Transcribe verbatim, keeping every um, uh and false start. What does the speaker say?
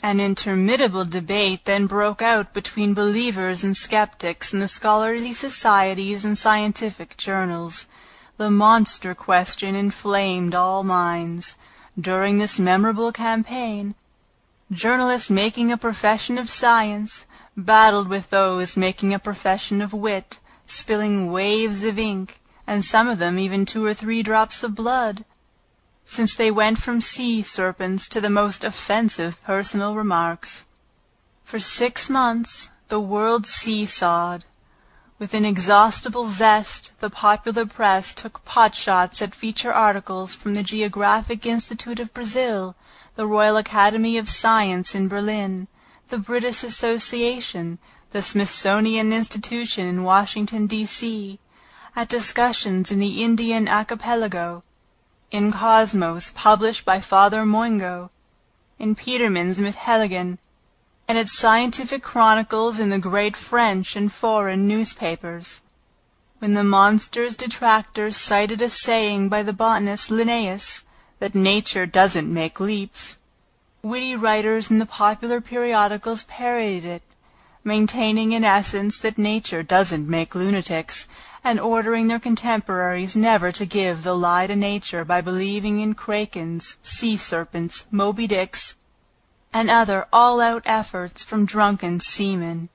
An interminable debate then broke out between believers and skeptics in the scholarly societies and scientific journals. The monster question inflamed all minds. During this memorable campaign, journalists making a profession of science battled with those making a profession of wit, spilling waves of ink, and some of them even two or three drops of blood, since they went from sea serpents to the most offensive personal remarks. For six months the world seesawed. With inexhaustible zest, the popular press took potshots at feature articles from the Geographic Institute of Brazil, the Royal Academy of Science in Berlin, the British Association, the Smithsonian Institution in Washington, D C, at discussions in the Indian Archipelago, in Cosmos, published by Father Moingo, in Petermann's Mythhelgen, and its scientific chronicles in the great French and foreign newspapers. When the monster's detractors cited a saying by the botanist Linnaeus, that nature doesn't make leaps, witty writers in the popular periodicals parodied it, maintaining in essence that nature doesn't make lunatics, and ordering their contemporaries never to give the lie to nature by believing in krakens, sea serpents, Moby Dicks, and other all-out efforts from drunken seamen.